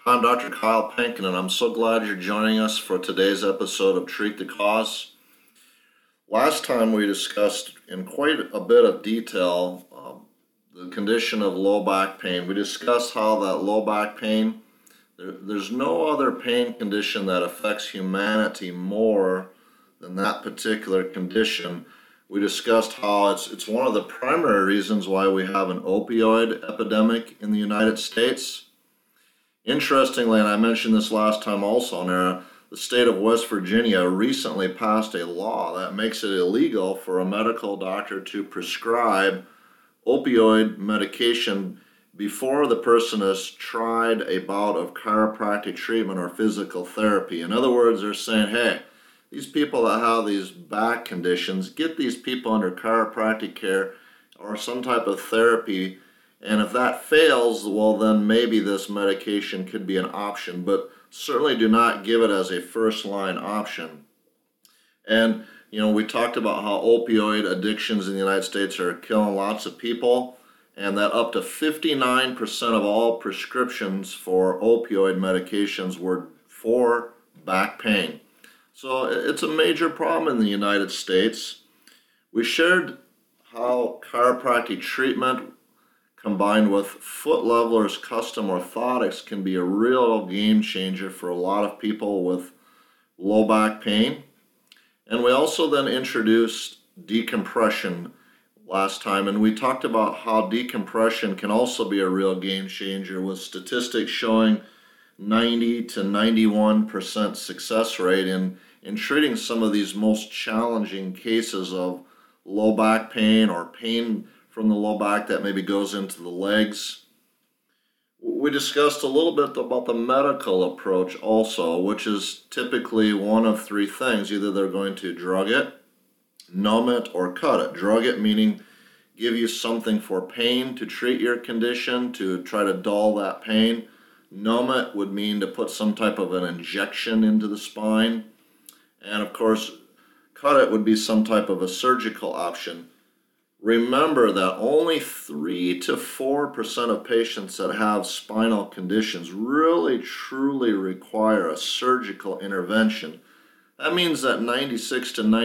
I'm Dr. Kyle Penkin, and I'm so glad you're joining us for today's episode of Treat the Cause. Last time we discussed in quite a bit of detail the condition of low back pain. We discussed how that low back pain, there's no other pain condition that affects humanity more than that particular condition. We discussed how it's one of the primary reasons why we have an opioid epidemic in the United States. Interestingly, and I mentioned this last time also, Nara, the state of West Virginia recently passed a law that makes it illegal for a medical doctor to prescribe opioid medication before the person has tried a bout of chiropractic treatment or physical therapy. In other words, they're saying, hey, these people that have these back conditions, get these people under chiropractic care or some type of therapy. And if that fails, well, then maybe this medication could be an option, but certainly do not give it as a first-line option. And, we talked about how opioid addictions in the United States are killing lots of people, and that up to 59% of all prescriptions for opioid medications were for back pain. So it's a major problem in the United States. We shared how chiropractic treatment combined with Foot Leveler's custom orthotics can be a real game changer for a lot of people with low back pain. And we also then introduced decompression last time, and we talked about how decompression can also be a real game changer with statistics showing 90 to 91% success rate in treating some of these most challenging cases of low back pain or pain from the low back that maybe goes into the legs. We discussed a little bit about the medical approach also, which is typically one of three things. Either they're going to drug it, numb it, or cut it. Drug it meaning give you something for pain to treat your condition, to try to dull that pain. Numb it would mean to put some type of an injection into the spine. And of course, cut it would be some type of a surgical option. Remember that only 3 to 4% of patients that have spinal conditions really truly require a surgical intervention. That means that 96 to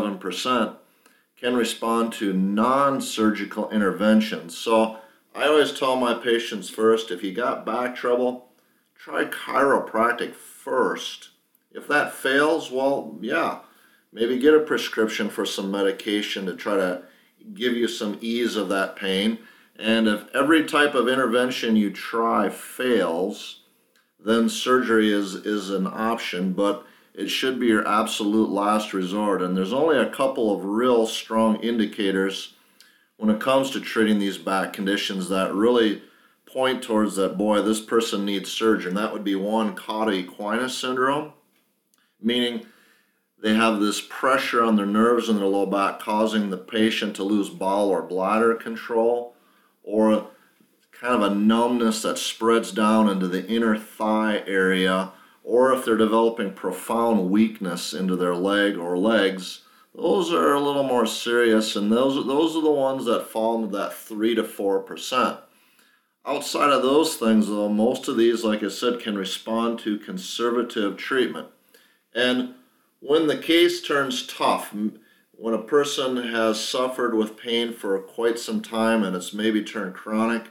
97% can respond to non-surgical interventions. So I always tell my patients first, if you got back trouble, try chiropractic first. If that fails, well, yeah, maybe get a prescription for some medication to try to give you some ease of that pain. And if every type of intervention you try fails, then surgery is an option, but it should be your absolute last resort. And there's only a couple of real strong indicators when it comes to treating these back conditions that really point towards that, boy, this person needs surgery. And that would be one, cauda equina syndrome, meaning they have this pressure on their nerves in their low back causing the patient to lose bowel or bladder control, or kind of a numbness that spreads down into the inner thigh area, or if they're developing profound weakness into their leg or legs. Those are a little more serious, and those are the ones that fall into that 3 to 4%. Outside of those things, though, most of these, like I said, can respond to conservative treatment. And when the case turns tough, when a person has suffered with pain for quite some time and it's maybe turned chronic,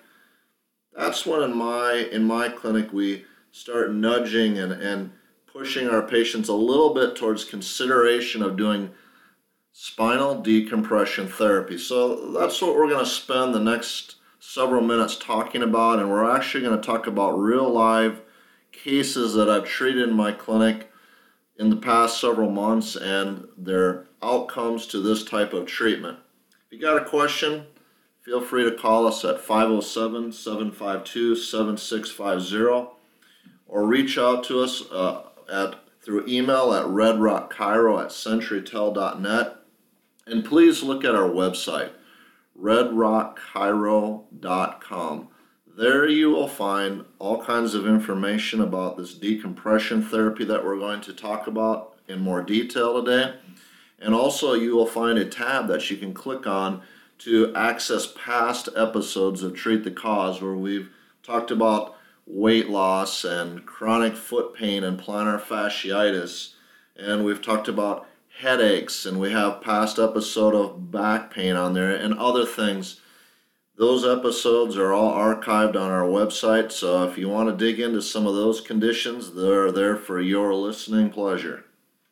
that's when in my clinic we start nudging and pushing our patients a little bit towards consideration of doing spinal decompression therapy. So that's what we're going to spend the next several minutes talking about, and we're actually going to talk about real live cases that I've treated in my clinic in the past several months and their outcomes to this type of treatment. If you got a question, feel free to call us at 507-752-7650 or reach out to us through email at redrockchiro@centurytel.net. And please look at our website, redrockchiro.com. There you will find all kinds of information about this decompression therapy that we're going to talk about in more detail today. And also you will find a tab that you can click on to access past episodes of Treat the Cause, where we've talked about weight loss and chronic foot pain and plantar fasciitis. And we've talked about headaches, and we have past episode of back pain on there and other things. Those episodes are all archived on our website, so if you want to dig into some of those conditions, they're there for your listening pleasure.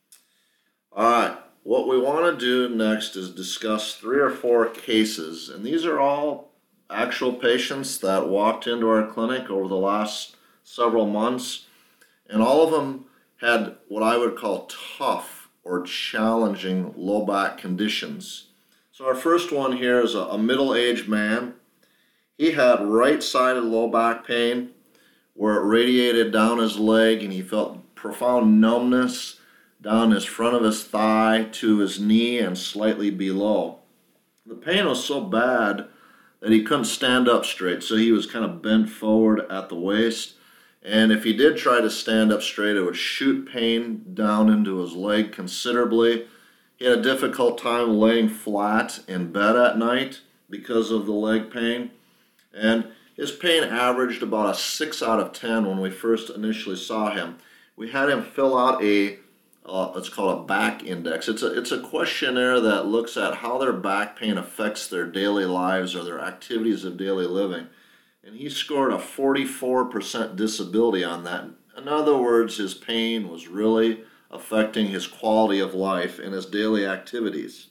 All right, what we want to do next is discuss 3 or 4 cases, and these are all actual patients that walked into our clinic over the last several months, and all of them had what I would call tough or challenging low back conditions. So our first one here is a middle-aged man. He had right-sided low back pain where it radiated down his leg, and he felt profound numbness down his front of his thigh to his knee and slightly below. The pain was so bad that he couldn't stand up straight, so he was kind of bent forward at the waist. And if he did try to stand up straight, it would shoot pain down into his leg considerably. He had a difficult time laying flat in bed at night because of the leg pain. And his pain averaged about a 6 out of 10 when we first initially saw him. We had him fill out it's called a back index. It's a questionnaire that looks at how their back pain affects their daily lives or their activities of daily living. And he scored a 44% disability on that. In other words, his pain was really affecting his quality of life and his daily activities.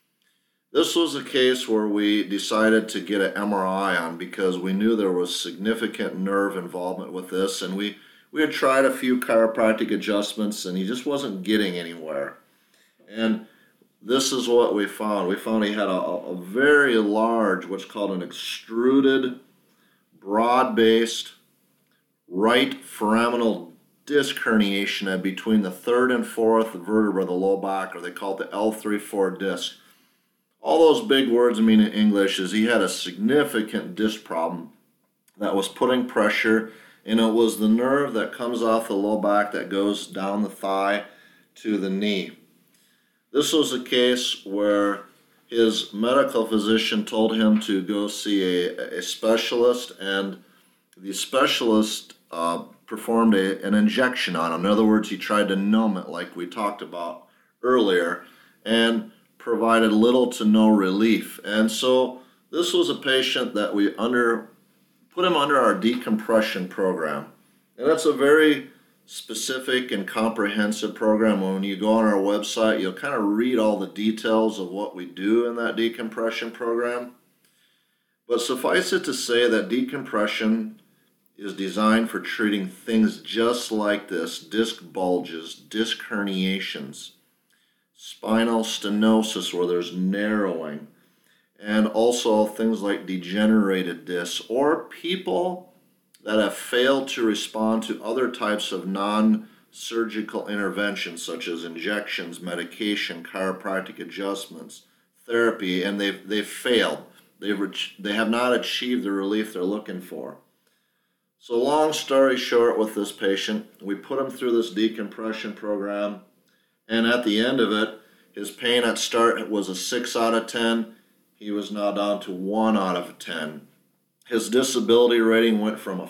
This was a case where we decided to get an MRI on because we knew there was significant nerve involvement with this, and we had tried a few chiropractic adjustments and he just wasn't getting anywhere. And this is what we found. We found he had a very large, what's called an extruded, broad-based right foraminal disc herniation at between the 3rd and 4th vertebra of the low back, or they call it the L3-4 disc. All those big words mean in English is he had a significant disc problem that was putting pressure, and it was the nerve that comes off the low back that goes down the thigh to the knee. This was a case where his medical physician told him to go see a specialist, and the specialist performed an injection on him. In other words, he tried to numb it like we talked about earlier, and provided little to no relief. And so this was a patient that we put him under our decompression program. And that's a very specific and comprehensive program. When you go on our website, you'll kind of read all the details of what we do in that decompression program. But suffice it to say that decompression is designed for treating things just like this: disc bulges, disc herniations, spinal stenosis where there's narrowing, and also things like degenerated discs, or people that have failed to respond to other types of non-surgical interventions such as injections, medication, chiropractic adjustments, therapy, and they've failed. They have not achieved the relief they're looking for. So long story short with this patient, we put him through this decompression program, and at the end of it, his pain at start was a 6 out of 10. He was now down to 1 out of 10. His disability rating went from a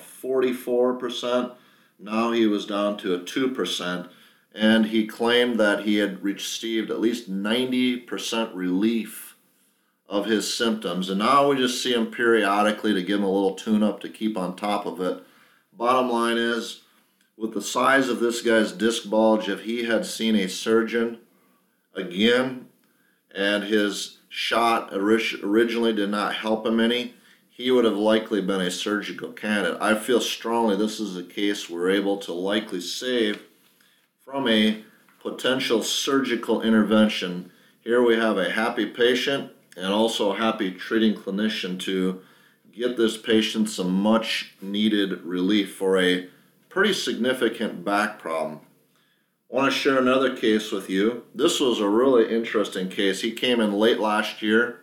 44%, now he was down to a 2%, and he claimed that he had received at least 90% relief of his symptoms, and now we just see him periodically to give him a little tune-up to keep on top of it. Bottom line is, with the size of this guy's disc bulge, if he had seen a surgeon again and his shot originally did not help him any, he would have likely been a surgical candidate. I feel strongly this is a case we're able to likely save from a potential surgical intervention. Here we have a happy patient and also a happy treating clinician to get this patient some much needed relief for a pretty significant back problem. I want to share another case with you. This was a really interesting case. He came in late last year.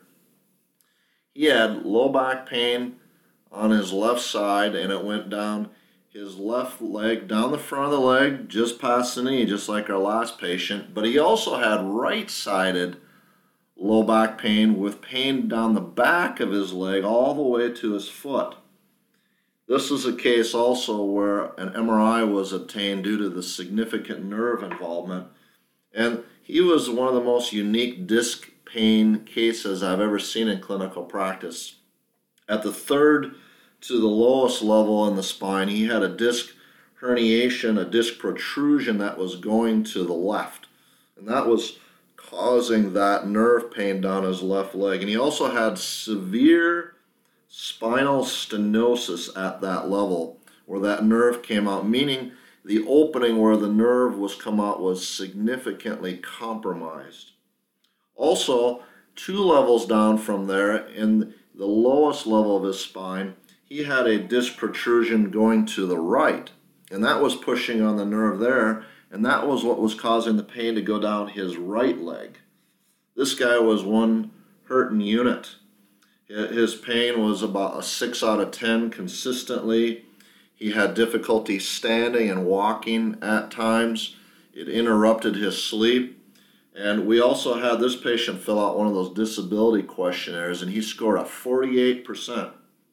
He had low back pain on his left side, and it went down his left leg, down the front of the leg, just past the knee, just like our last patient. But he also had right-sided low back pain with pain down the back of his leg all the way to his foot. This is a case also where an MRI was obtained due to the significant nerve involvement, and he was one of the most unique disc pain cases I've ever seen in clinical practice. At the third to the lowest level in the spine, he had a disc herniation, a disc protrusion that was going to the left, and that was causing that nerve pain down his left leg. And he also had severe spinal stenosis at that level where that nerve came out, meaning the opening where the nerve was come out was significantly compromised. Also, 2 levels down from there, in the lowest level of his spine, he had a disc protrusion going to the right, and that was pushing on the nerve there, and that was what was causing the pain to go down his right leg. This guy was one hurting unit. His pain was about a 6 out of 10 consistently. He had difficulty standing and walking at times. It interrupted his sleep. And we also had this patient fill out one of those disability questionnaires, and he scored a 48%.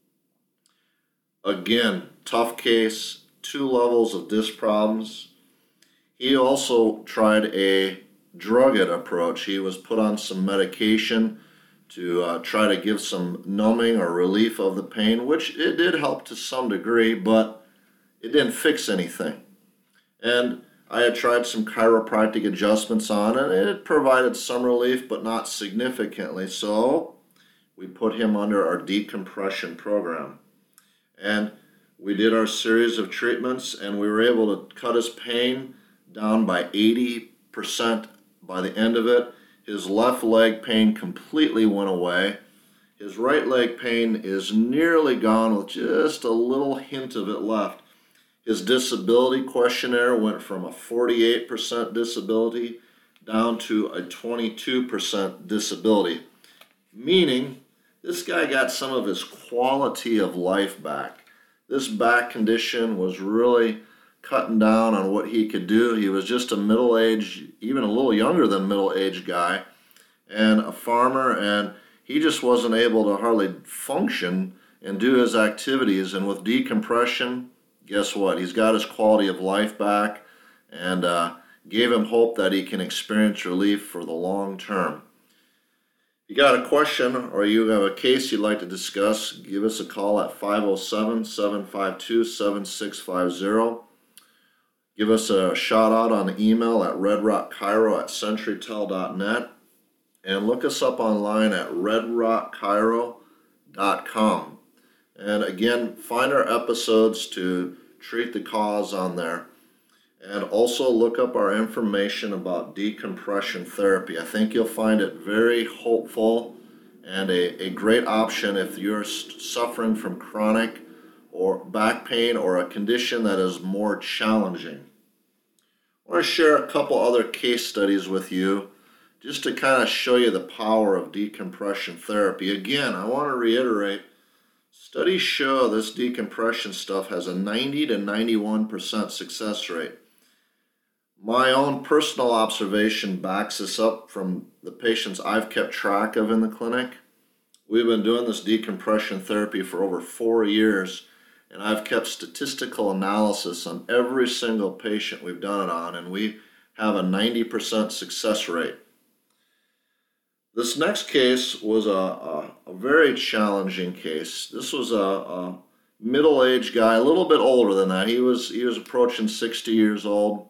Again, tough case, 2 levels of disc problems. He also tried a drug-it approach. He was put on some medication to try to give some numbing or relief of the pain, which it did help to some degree, but it didn't fix anything. And I had tried some chiropractic adjustments on it, and it provided some relief, but not significantly. So we put him under our decompression program. And we did our series of treatments, and we were able to cut his pain down by 80% by the end of it. His left leg pain completely went away. His right leg pain is nearly gone with just a little hint of it left. His disability questionnaire went from a 48% disability down to a 22% disability, meaning this guy got some of his quality of life back. This back condition was really cutting down on what he could do. He was just a middle-aged, even a little younger than middle-aged guy, and a farmer, and he just wasn't able to hardly function and do his activities. And with decompression, guess what? He's got his quality of life back, and gave him hope that he can experience relief for the long term. If you got a question or you have a case you'd like to discuss, give us a call at 507-752-7650. Give us a shout out on the email at redrockchiro@centurytel.net, and look us up online at redrockchiro.com. And again, find our episodes to treat the cause on there. And also look up our information about decompression therapy. I think you'll find it very hopeful and a great option if you're suffering from chronic or back pain or a condition that is more challenging. I want to share a couple other case studies with you just to kind of show you the power of decompression therapy. Again, I want to reiterate, studies show this decompression stuff has a 90 to 91% success rate. My own personal observation backs this up from the patients I've kept track of in the clinic. We've been doing this decompression therapy for over 4 years, and I've kept statistical analysis on every single patient we've done it on, and we have a 90% success rate. This next case was a very challenging case. This was a middle-aged guy, a little bit older than that. He was approaching 60 years old.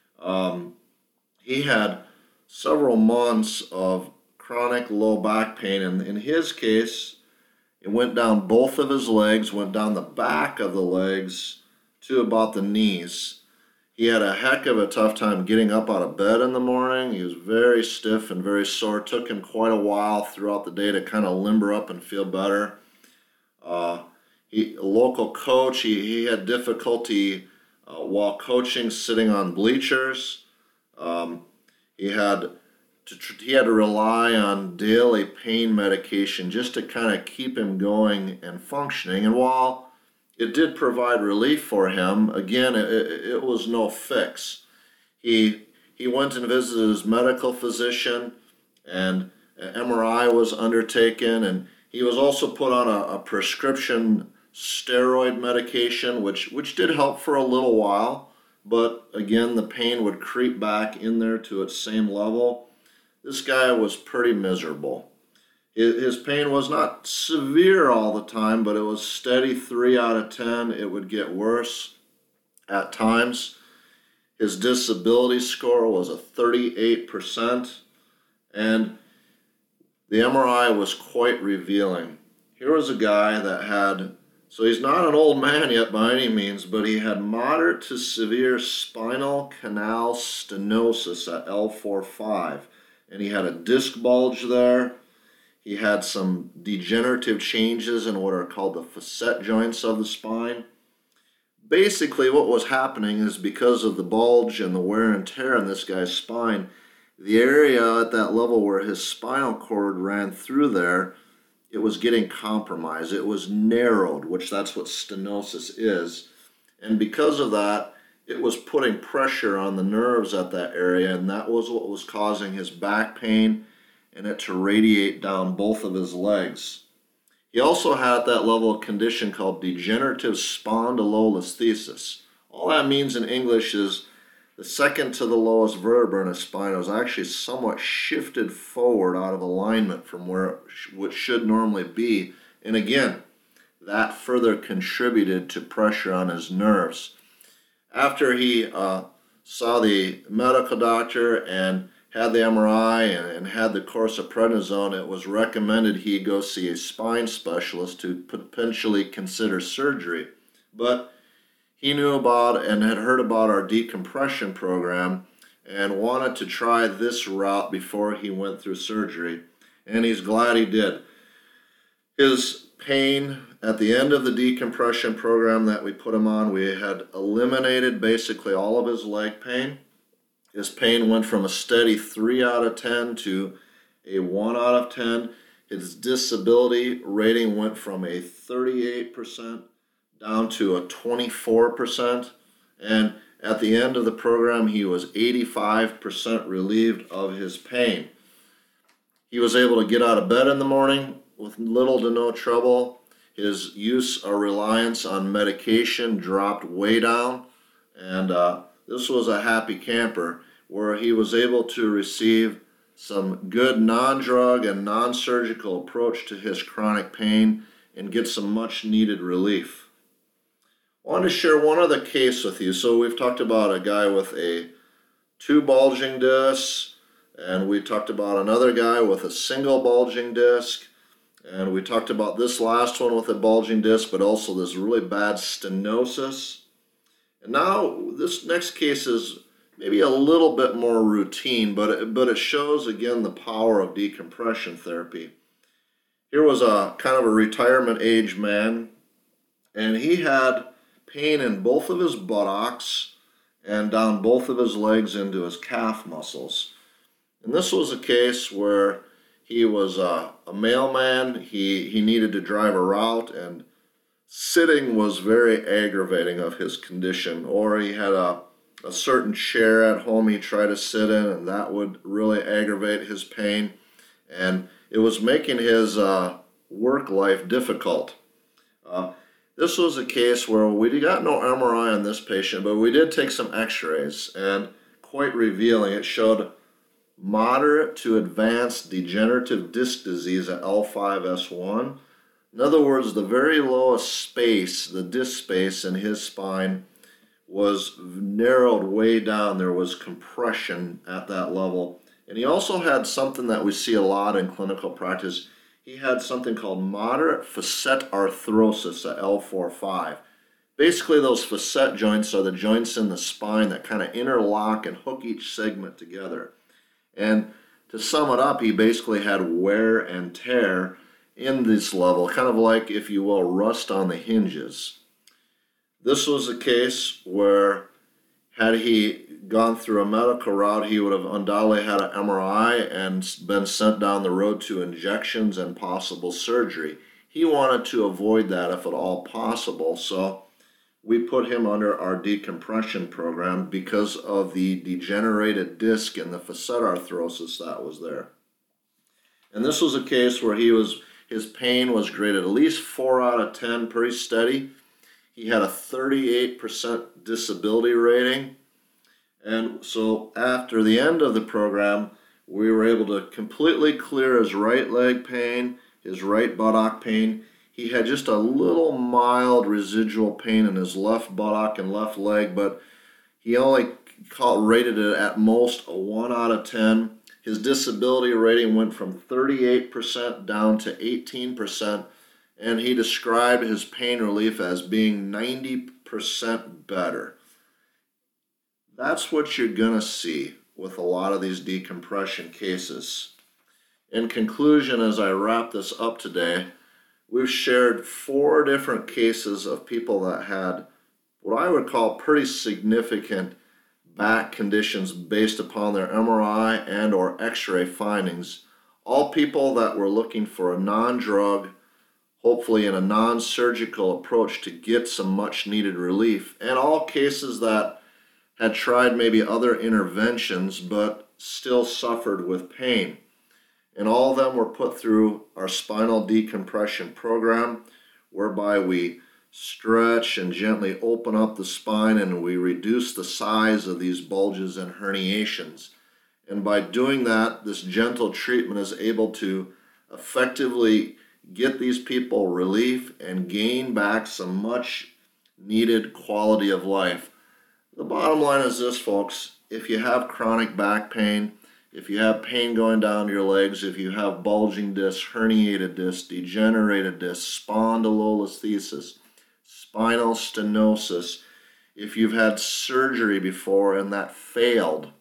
He had several months of chronic low back pain, and in his case, it went down both of his legs, went down the back of the legs to about the knees. He had a heck of a tough time getting up out of bed in the morning. He was very stiff and very sore. It took him quite a while throughout the day to kind of limber up and feel better. A local coach, he had difficulty while coaching sitting on bleachers. He had to rely on daily pain medication just to kind of keep him going and functioning. And while it did provide relief for him, again, it was no fix. He went and visited his medical physician, and an MRI was undertaken, and he was also put on a prescription steroid medication, which did help for a little while, but again, the pain would creep back in there to its same level. This guy was pretty miserable. His pain was not severe all the time, but it was steady 3 out of 10. It would get worse at times. His disability score was a 38%, and the MRI was quite revealing. Here was a guy that had, so he's not an old man yet by any means, but he had moderate to severe spinal canal stenosis at L4-5, and he had a disc bulge there. He had some degenerative changes in what are called the facet joints of the spine. Basically, what was happening is because of the bulge and the wear and tear in this guy's spine, the area at that level where his spinal cord ran through there, it was getting compromised. It was narrowed, which that's what stenosis is. And because of that, it was putting pressure on the nerves at that area, and that was what was causing his back pain and it to radiate down both of his legs. He also had at that level a condition called degenerative spondylolisthesis. All that means in English is the second to the lowest vertebra in his spine was actually somewhat shifted forward out of alignment from where it should normally be. And again, that further contributed to pressure on his nerves. After he saw the medical doctor and had the MRI and had the course of prednisone, it was recommended he go see a spine specialist to potentially consider surgery. But he knew about and had heard about our decompression program and wanted to try this route before he went through surgery, and he's glad he did. His pain at the end of the decompression program that we put him on, we had eliminated basically all of his leg pain. His pain went from a steady 3 out of 10 to a 1 out of 10. His disability rating went from a 38% down to a 24%. And at the end of the program, he was 85% relieved of his pain. He was able to get out of bed in the morning with little to no trouble. His use or reliance on medication dropped way down, and this was a happy camper where he was able to receive some good non-drug and non-surgical approach to his chronic pain and get some much needed relief. I wanted to share one other case with you. So we've talked about a guy with two bulging discs, and we talked about another guy with a single bulging disc, and we talked about this last one with a bulging disc, but also this really bad stenosis. And now this next case is maybe a little bit more routine, but it shows again the power of decompression therapy. Here was a kind of a retirement age man, and he had pain in both of his buttocks and down both of his legs into his calf muscles. And this was a case where he was a mailman. He needed to drive a route, and sitting was very aggravating of his condition. Or he had a certain chair at home he tried to sit in, and that would really aggravate his pain. And it was making his work life difficult. This was a case where we got no MRI on this patient, but we did take some x-rays, and quite revealing. It showed moderate to advanced degenerative disc disease at L5-S1. In other words, the very lowest space, the disc space in his spine, was narrowed way down. There was compression at that level. And he also had something that we see a lot in clinical practice. He had something called moderate facet arthrosis at L4-5. Basically, those facet joints are the joints in the spine that kind of interlock and hook each segment together. And to sum it up, he basically had wear and tear in this level, kind of like, if you will, rust on the hinges. This was a case where, had he gone through a medical route, he would have undoubtedly had an MRI and been sent down the road to injections and possible surgery. He wanted to avoid that if at all possible, so we put him under our decompression program because of the degenerated disc and the facet arthrosis that was there. And this was a case where he was His pain was graded at least 4 out of 10, pretty steady. He had a 38% disability rating. And so after the end of the program, we were able to completely clear his right leg pain, his right buttock pain. He had just a little mild residual pain in his left buttock and left leg, but he only rated it at most a 1 out of 10. His disability rating went from 38% down to 18%, and he described his pain relief as being 90% better. That's what you're going to see with a lot of these decompression cases. In conclusion, as I wrap this up today, we've shared 4 different cases of people that had what I would call pretty significant back conditions based upon their MRI and or X-ray findings. All people that were looking for a non-drug, hopefully in a non-surgical approach to get some much needed relief, and all cases that had tried maybe other interventions but still suffered with pain. And all of them were put through our spinal decompression program, whereby we stretch and gently open up the spine and we reduce the size of these bulges and herniations. And by doing that, this gentle treatment is able to effectively get these people relief and gain back some much needed quality of life. The bottom line is this, folks: if you have chronic back pain, if you have pain going down your legs, if you have bulging discs, herniated discs, degenerated discs, spondylolisthesis, spinal stenosis, if you've had surgery before and that failed,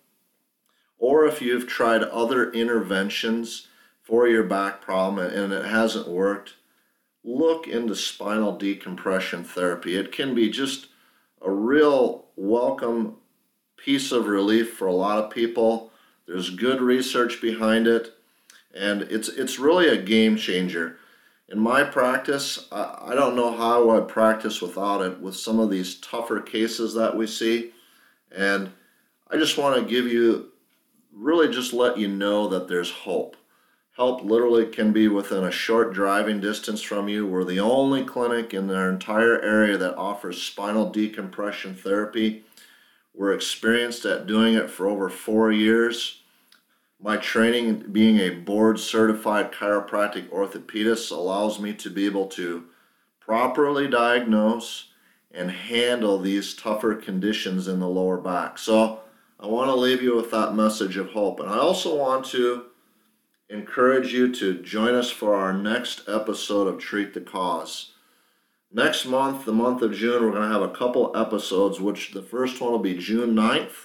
or if you've tried other interventions for your back problem and it hasn't worked, look into spinal decompression therapy. It can be just a real welcome piece of relief for a lot of people. There's good research behind it, and it's really a game changer. In my practice, I don't know how I'd practice without it with some of these tougher cases that we see. And I just want to give you, really just let you know that there's hope. Help literally can be within a short driving distance from you. We're the only clinic in our entire area that offers spinal decompression therapy. We're experienced at doing it for over 4 years. My training, being a board-certified chiropractic orthopedist, allows me to be able to properly diagnose and handle these tougher conditions in the lower back. So I want to leave you with that message of hope. And I also want to encourage you to join us for our next episode of Treat the Cause. Next month, the month of June, we're going to have a couple episodes, which the first one will be June 9th,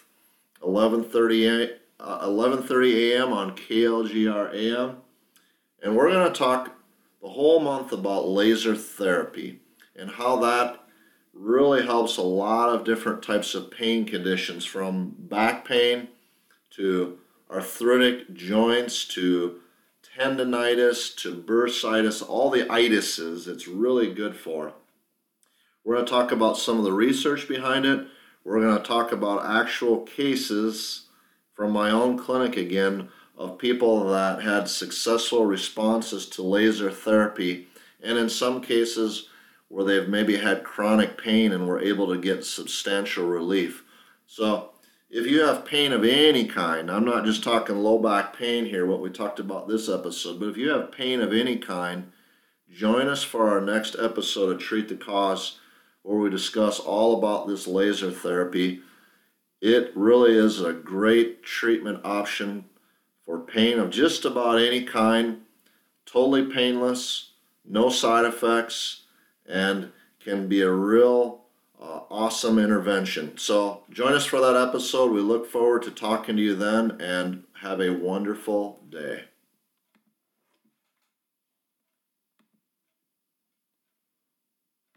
11:30 a.m. on KLGR AM. And we're going to talk the whole month about laser therapy and how that really helps a lot of different types of pain conditions, from back pain to arthritic joints to tendonitis to bursitis, all the itises it's really good for. We're going to talk about some of the research behind it. We're going to talk about actual cases from my own clinic again of people that had successful responses to laser therapy, and in some cases where they've maybe had chronic pain and were able to get substantial relief. So if you have pain of any kind, I'm not just talking low back pain here, what we talked about this episode, but if you have pain of any kind, join us for our next episode of Treat the Cause, where we discuss all about this laser therapy. It really is a great treatment option for pain of just about any kind, totally painless, no side effects, and can be a real awesome intervention. So join us for that episode. We look forward to talking to you then, and have a wonderful day.